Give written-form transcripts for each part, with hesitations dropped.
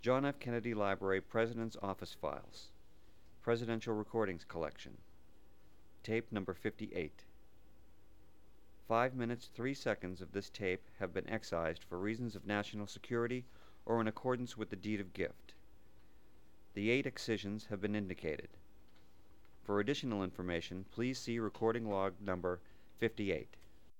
John F. Kennedy Library President's Office Files. Presidential Recordings Collection. Tape number 58. 5 minutes 3 seconds of this tape have been excised for reasons of national security or in accordance with the deed of gift. The 8 excisions have been indicated. For additional information, please see recording log number 58.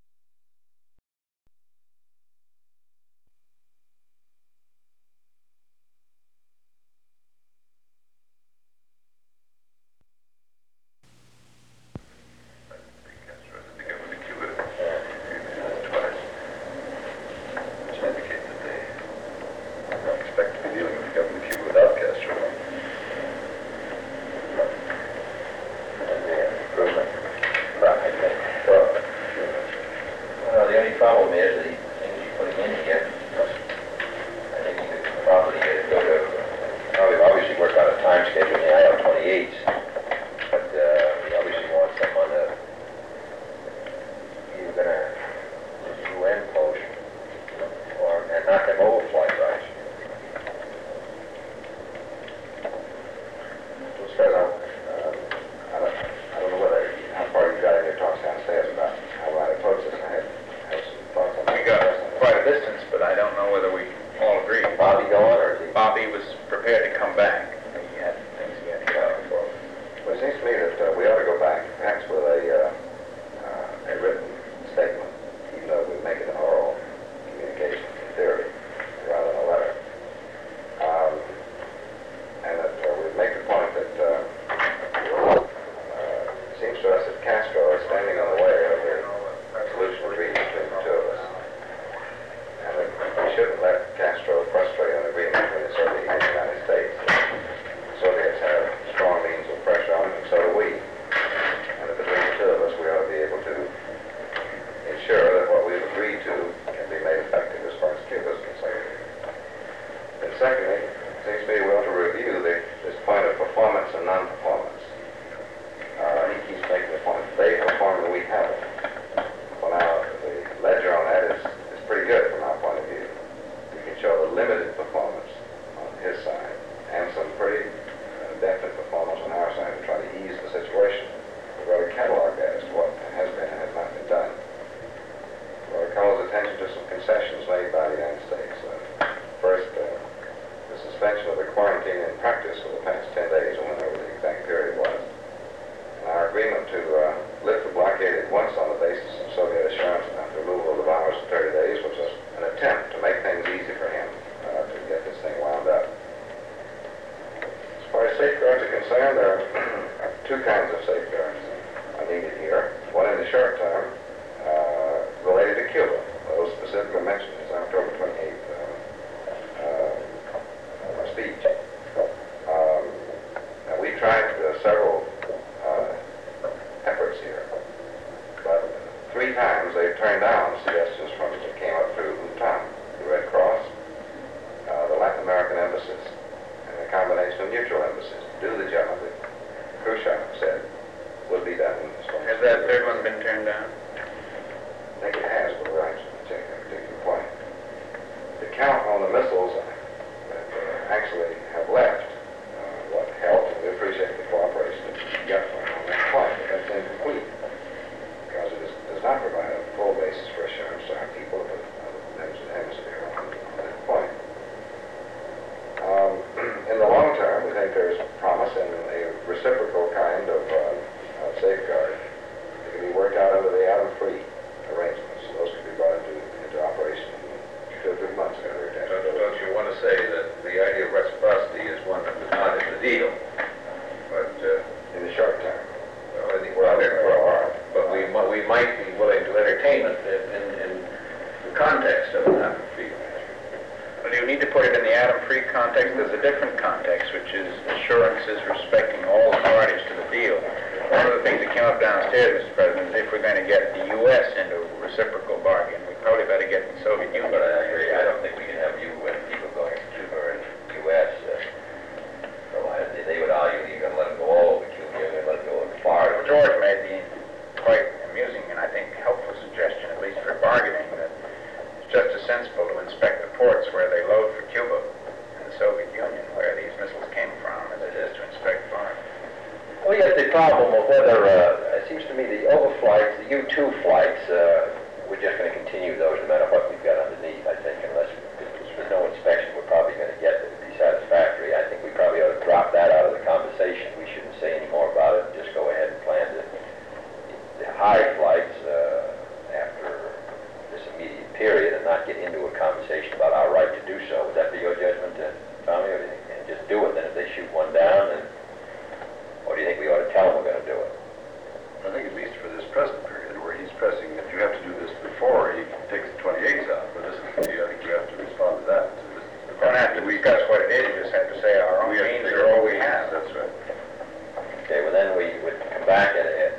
Problem is that these things you're putting in here, I think you could probably get it go to, well, we've obviously worked out a time schedule in the IL-28s, but we obviously want some on the, either gonna UN post, or, and not them overflight rights. As far as I don't know whether, how far you got in your talks downstairs about how I approach this. We got quite a distance, but I don't know whether we all agree. Bobby going, or is he? Bobby was prepared to come back. He had things he had to go for. Well, it seems to me that we ought to go back, perhaps with a written statement, even though we make it an oral communication in theory, rather than a letter. And that we make the point that it seems to us that Castro is standing in the way of the solution agreed between the two of us. And that we shouldn't let Castro frustrate an agreement between the Soviet Union and the United States. The Soviets have strong means of pressure on them, and so do we. And that between the two of us, we ought to be able to ensure that what we've agreed to can be made effective as far as Cuba is concerned. And secondly, it seems to me we ought to review this point of performance and non-performance. He keeps making the point that they perform and we haven't. Well, now, the ledger on that is pretty good from our point of view. We can show the limited performance on his side and some pretty definite performance on our side to try to ease the situation. We've got to catalog that as to what has been and has not been done. We've got to call his attention to some concessions made by the United States. First, the suspension of the quarantine in practice for the past 10 days, or whenever the exact period was. Our agreement to lift the blockade at once on the basis of Soviet assurance about the removal of the virus for 30 days was an attempt to make things easy for him to get this thing wound up. As far as safeguards are concerned, there are two kinds of safeguards are needed here. One in the short term related to Cuba. Those specifically mentioned in his October 28th speech. Now we tried several efforts here, but 3 times they've turned down suggestions from that came up through UTAM, the Red Cross, the Latin American embassies, and a combination of neutral embassies to do the job that Khrushchev said would be done. Has that third one been turned down? I think it has, but we're actually checking that particular point. The count on the missiles that actually have left what helped, and we appreciate the cooperation that you got from on that point, but that's incomplete because it does not provide a full basis for assurance to our people of the hemisphere on that point. In the long term, we think there's promise in a reciprocal kind of safeguard that can be worked out under the atom-free arrangements. Those can be brought into operation in 2 or 3 months. Don't you want to say that the idea of reciprocity is one that was not in the deal, but in the short term? well, I think we're out there for a while. But we might be willing to entertain it in the context of an atom-free. Well, you need to put it in the atom-free context. There's a different context, which is assurances respecting all the parties to the deal. One of the things that came up downstairs, Mr. President, is if we're going to get the U.S. into a reciprocal bargain, we probably better get the Soviet Union. But I agree. I don't think we can have people going to Cuba and the U.S. They would argue that you're going to let them go all over Cuba, you're going to let them go far. Well, George made the quite amusing and I think helpful suggestion, at least for bargaining, that it's just as sensible to inspect the ports where they load for Cuba and the Soviet problem of whether, it seems to me the overflights, the U-2 flights, we're just going to continue those no matter what we've got underneath, I think, unless there's no inspection we're probably going to get that would be satisfactory. I think we probably ought to drop that out of the conversation. We shouldn't say any more about it and just go ahead and plan the high flights after this immediate period and not get into a conversation about our right to do so. Would that be your judgment, Tommy, or do you think, and just do it? Then if they shoot one down, then, or do you think we ought to tell them we're going to do it? I think at least for this present period, where he's pressing that you have to do this before he takes the 28s out. But this is, I think you have to respond to that. We don't have to discuss what it is, you just have to say our own means are all we have. That's right. Okay, well then we would come back at it.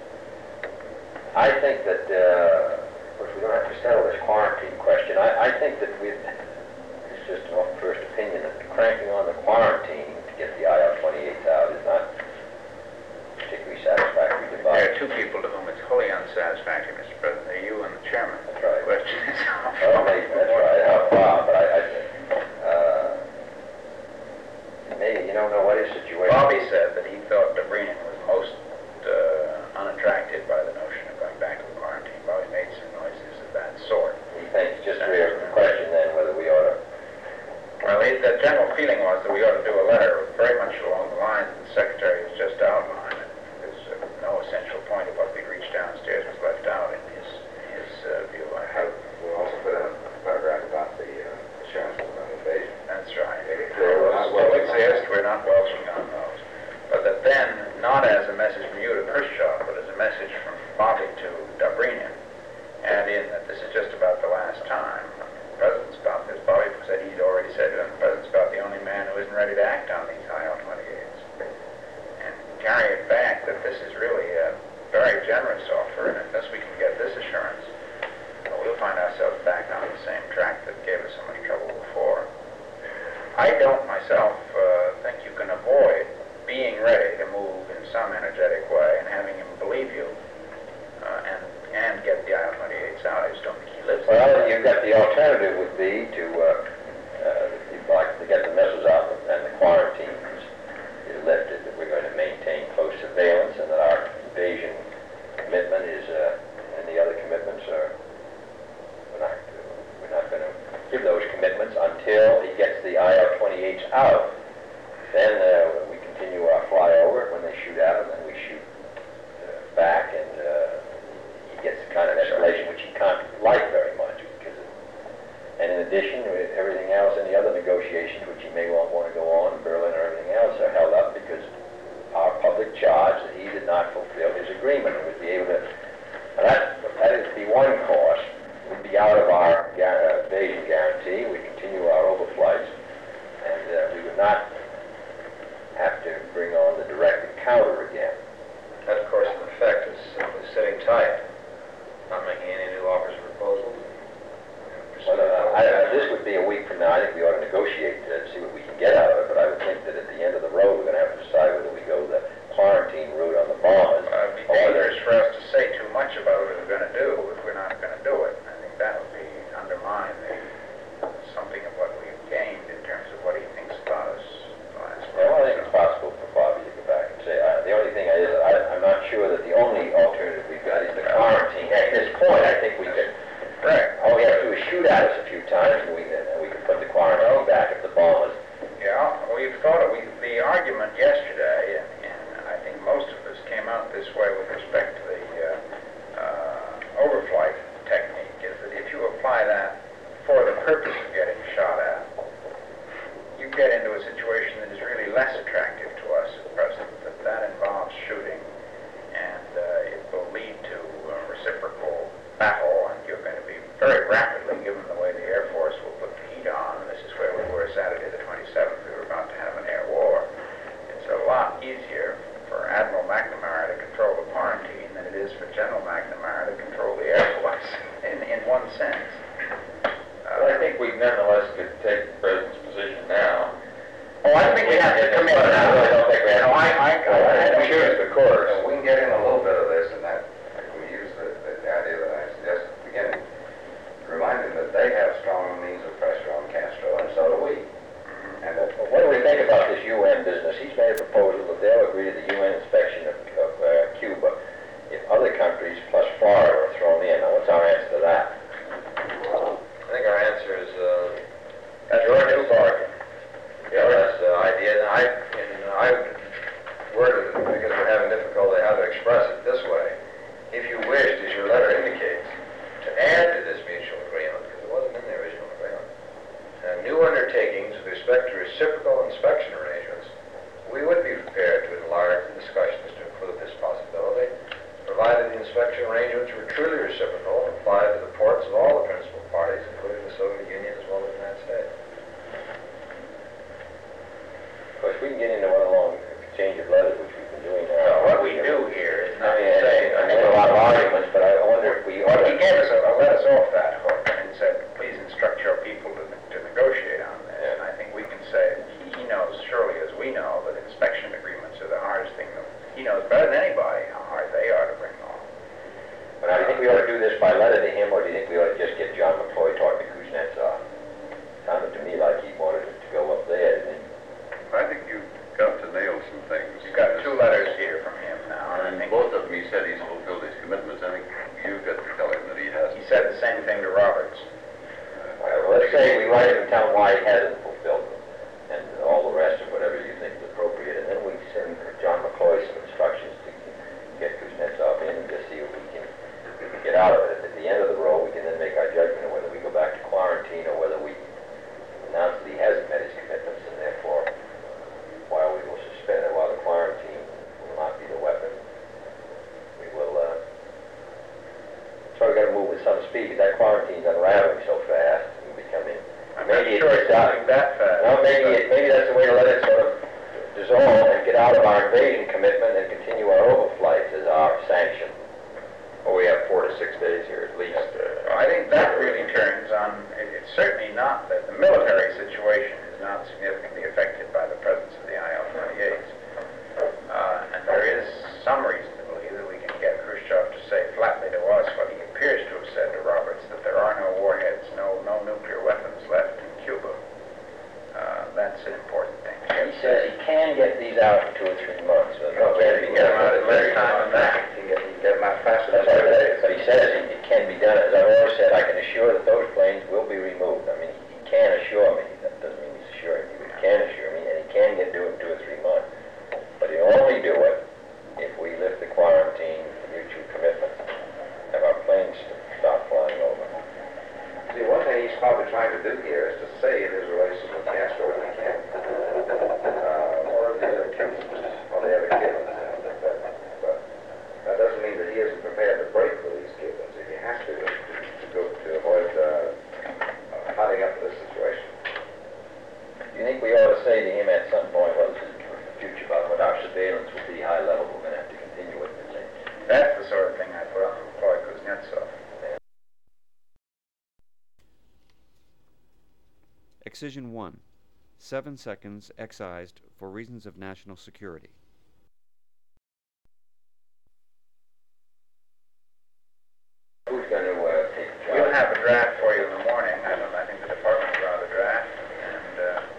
I think that, of course, we don't have to settle this quarantine question. I think that it's just an first opinion, that cranking on the quarantine to get the IL-28s out is not particularly satisfactory to There are two people to whom it's wholly unsatisfactory, Mr. President. They're you and the chairman. That's right. The question is how Well, maybe, that's right, how far, but I think, maybe, you don't know what his situation is. Bobby said that he thought Dobrynin was most unattracted by the notion of going back to the quarantine. Bobby made some noises of that sort. He thinks, just to a question then, whether we ought to. Well, the general feeling was that we ought to do a letter very much along the lines that the Secretary has just outlined. There's no essential point of what we reached downstairs was left out in his view. We'll also put in a paragraph about the assurances of invasion. That's right. Clear Those what will we- exist. We're not welching on those. But that then, not as a message from you to Khrushchev, but as a message from Bobby to Dobrynin, add in that this is just about the last time. President Scott, as Bobby said, he'd already said to him, President Scott, the only man who isn't ready to act on these IL-28s. And carry it back that this is really a very generous offer, and unless we can get this assurance, we'll find ourselves back on the same track that gave us so much trouble before. I don't myself think you can avoid being ready to move in some energetic way and having him believe you and get the IL-28s out. I just don't think he lives there. Well, you've got the alternative would be to, you'd like to get the missiles out and the quarantines is lifted, that we're going to maintain close surveillance and that our invasion commitment is, and the other commitments are, we're not going to give those commitments until he gets the IL-28s out. Then we continue our flyover when they shoot at him, and we shoot back, and he gets the kind of escalation which he can't like very much. And in addition, everything else, any other negotiations which he may want to go on in Berlin or everything else are held up because our public charge that he did not fulfill his agreement. It would be able to, and that would be one course. We'd be out of our invasion guarantee. We'd continue our overflights, and we would not have to bring on the direct encounter again. That, of course, in effect, is simply sitting tight, not making any new offers or proposals. Well, this would be a week from now. I think we ought to negotiate to see what we can get out of it, but I would think that at the end of the road, we're going to have to decide whether we go the quarantine route on the bombers. It would be dangerous for us to say too much about what we're going to do if we're not going to do it. I think that would be undermine something of what we've gained in terms of what he thinks about us. Well, I think it's possible for Bobby to go back and say, the only thing is, I'm not sure that the only alternative we've got is the quarantine. At this point, I think we could, all we have to do is shoot at us a few times, and we can put the quarantine back if the bombers. Yeah, we've thought of the argument yesterday, and I think most of us came out this way with respect to the overflight technique, is that if you apply that for the purpose of getting shot at, you get into a situation that is really less attractive to us at present, that involves shooting, and it will lead to reciprocal battle, and you're going to be very rapidly, given the way the Air Force will put the heat on, and this is where we were Saturday the 27th, we were about to have an air war. It's a lot easier for Admiral McNamara to control the quarantine than it is for General McNamara to control the Air Force, in one sense. Well, I think we nonetheless could take the President's position now. Oh, I think we have to commit. I really don't think we have to. No, I don't choose the course. We can get in a little bit of this, and that if we use the idea that I suggested at the beginning, remind them that they have strong means of pressure on Castro, and so do we. And What do we think about this UN business? He's made a proposal that they'll agree to the UN inspection of reciprocal inspection arrangements, we would be prepared to enlarge the discussions to include this possibility, provided the inspection arrangements were truly reciprocal and applied to the ports of all the principal parties, including the Soviet Union as well as the United States. Of course, we can get into one long exchange of letters, which we've been doing now. What we do here is not I saying, mean, a lot of arguments, but I wonder if we ought he to... gave us let us off that hook and said, please instruct your people to negotiate on this. And I think we can say, he knows surely as we know that inspection agreements are the hardest thing. He knows better than anybody how hard they are to bring on. But I think we ought to do this by letter to him, or do you think we ought to just get John McCloy talking to Kuznetsov? Sounded to me like he wanted it to go up there, didn't he? I think you've got to nail some things. You've got 2 letters here from him now, and I And think both of them, he said he's fulfilled his commitments. I think you've got to tell him that he hasn't. he said the same thing to Roberts. Well, let's say we write him and tell him why he hasn't fulfilled them, and all the rest of whatever you think is appropriate, and then we send John McCloy some instructions to get Kuznetsov in and just see if we can get out of it. At the end of the road, we can then make our judgment of whether we go back to quarantine or whether we announce that he hasn't met his commitments, and therefore, while we will suspend it, while the quarantine will not be the weapon, we will, so we've got to move with some speed, because that quarantine's unraveling so fast, we're becoming, I'm not maybe sure it's it's moving that fast. well, maybe that's the way to let it sort of dissolve and get out of our invasion commitment and continue our overflights as our sanction. Well, we have 4 to 6 days here at least. I think that really turns on, it's certainly not that the military situation is not significantly affected by the presence of the IL-28s. And there is some reason to believe that we can get Khrushchev to say flatly to us what he appears to have said to Roberts, that there are no warheads, no nuclear weapons left in Cuba. That's an important thing. He says he can get these out in 2 or 3 months. So no, He can get them out in less time than that. He can get them out faster That's than what 2 it days. is. But he says it can be done. As I've always said, I can assure that those planes will be removed. I mean, he can assure me. That doesn't mean he's assuring me. He can assure me, and he can do it in 2 or 3 months. But he'll only do it if we lift the quarantine, the mutual commitment, have our planes stop flying over. See, one thing he's probably trying to do here is to save his relations with Castro if he can. Or the other Cubans. Or the other Cubans. But that doesn't mean that he isn't prepared to break with these Cubans if he has to avoid hotting up this situation. Do you think we ought to say to him at some point, well, this is for the future, about what our surveillance will be high level, we're going to have to continue with this thing? That's the sort of thing I put on McCloy Kuznetsov. Excision 1. 7 seconds excised for reasons of national security. Who's going to take the We'll charge? have a draft for you in the morning. I think the department will have a draft. And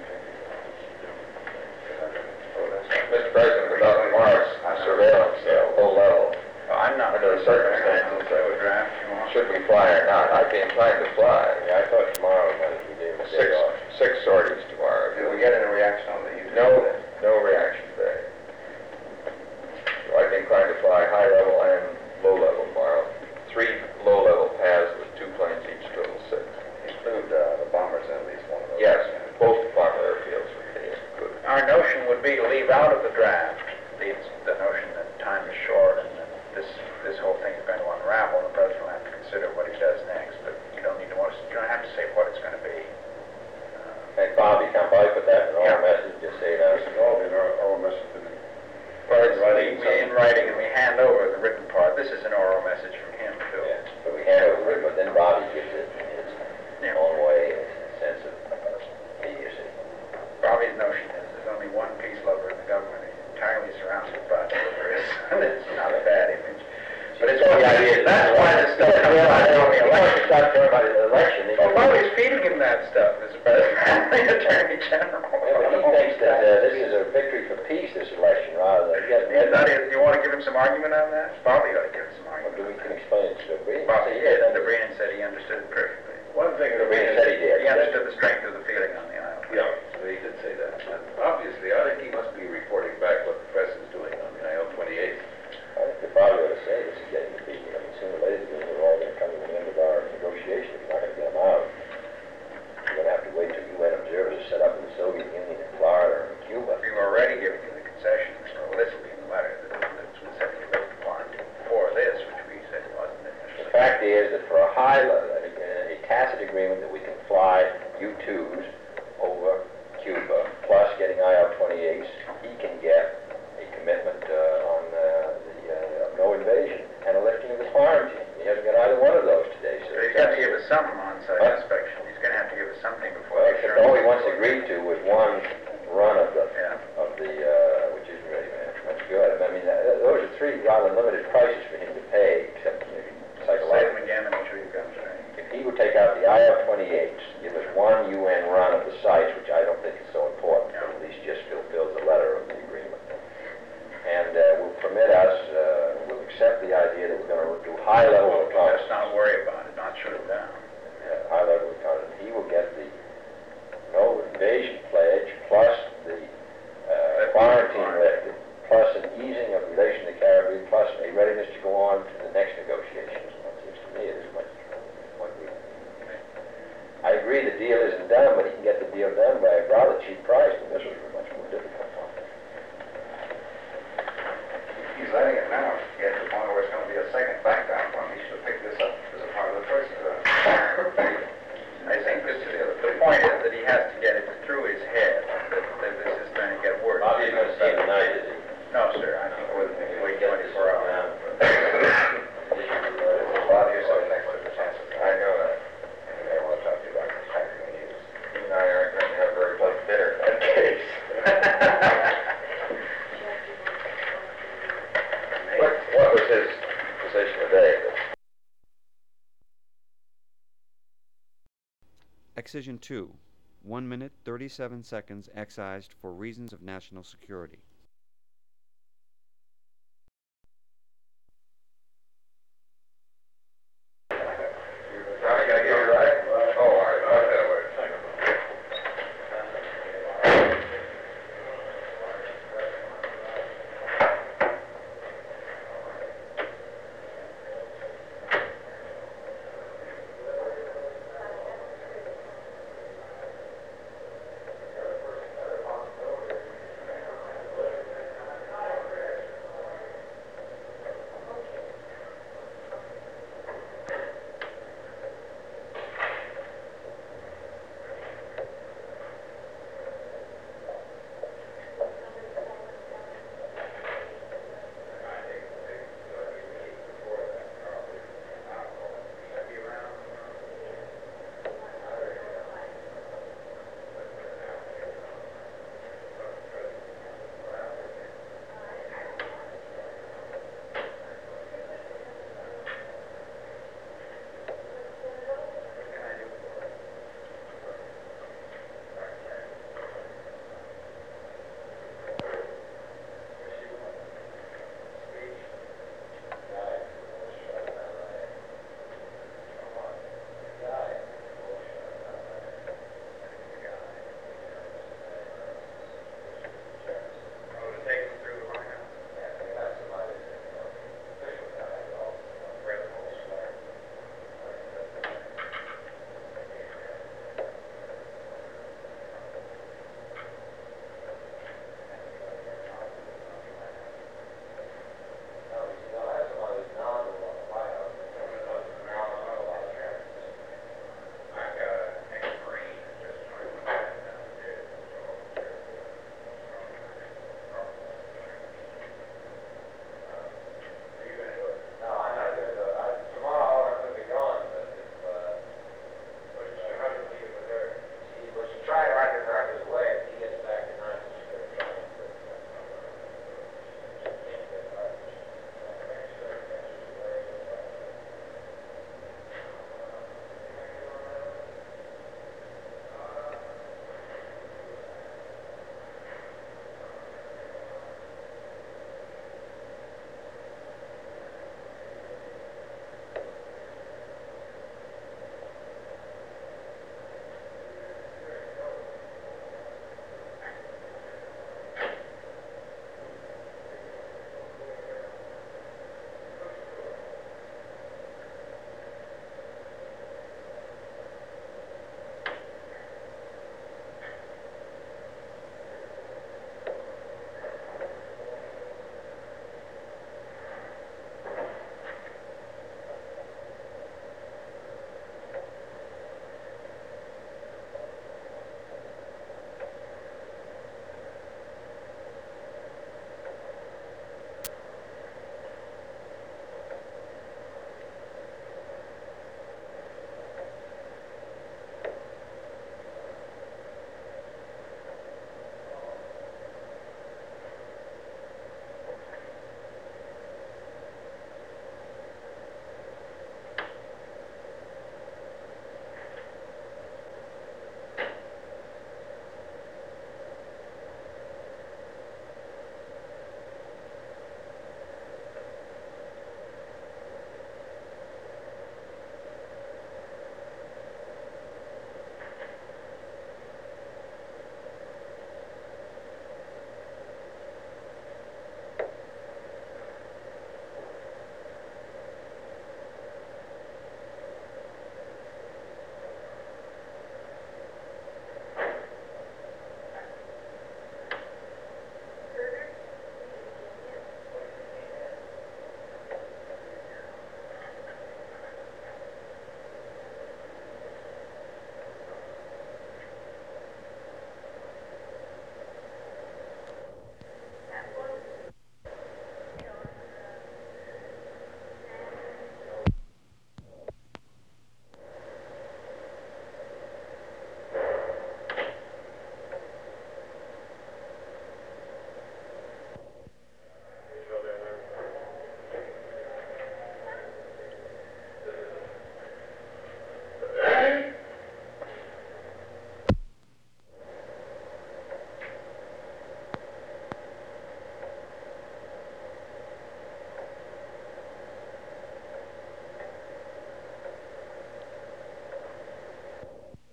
Mr. President, about tomorrow's surveillance, low level, I'm not under the circumstances, do a draft if you want. should we fly or not? I'd be inclined to fly. Yeah, I thought tomorrow might be day of the day off. Six sorties tomorrow. Did we get any reaction on the YouTube? No reaction today. So I'd be inclined to fly high level and low level tomorrow. 3 low level paths with 2 planes each, total 6. Include the bombers in at least one of those. Yes, both bomber airfields would be included. Our notion would be to leave out of the draft the notion that time is short and that this whole thing is going to unravel. The president will have to consider what he does next, but you don't have to say what it's going to be. Hey, Bobby, come by, put that in an oral Yeah. message, just say that. This is all in our message to the... Well, it's in writing, and we hand over the written part. This is an oral message from him, too. Yeah, but we hand over it, but then Bobby gives it in his Yeah. own way, in a sense of immediacy. Bobby's notion is there's only one peace lover in the government. He's entirely surrounded by terrorists. It's not a bad image. But it's all the idea. That's why this stuff comes out on the election. Stop talking about the election. Well, Bobby's feeding him that stuff, Mr. President, the Attorney General. Yeah, but he thinks that this is a victory for peace, this election, rather than... Do you want to give him some argument on that? Bobby ought to give him some Well, argument. we can explain it to Breen. Bobby did, and Dobrynin said he understood it perfectly. One thing... Dobrynin said he did. He understood the strength of the feeling on the island. Yeah, he did say that. And obviously, I think he must be reporting back what the press is doing on the IL-28. I think they probably ought to say this is getting to be, I mean, sooner or later, we're all going to come to the end of our negotiations. We're not going to get them out. We're going to have to wait till UN observers are set up in the Soviet Union Excision 2, 1 minute 37 seconds excised for reasons of national security.